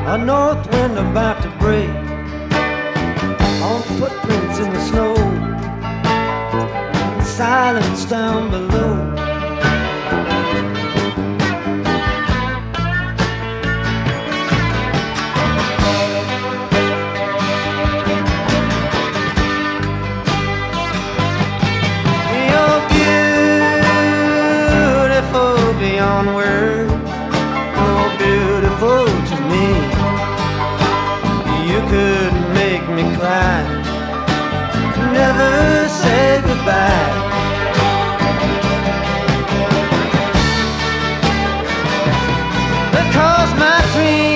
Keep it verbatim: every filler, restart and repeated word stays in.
a north wind about to break, on footprints in the snow, silence down below. You're beautiful beyond words, oh beautiful to me. You could make me cry, never say goodbye. Because my dreams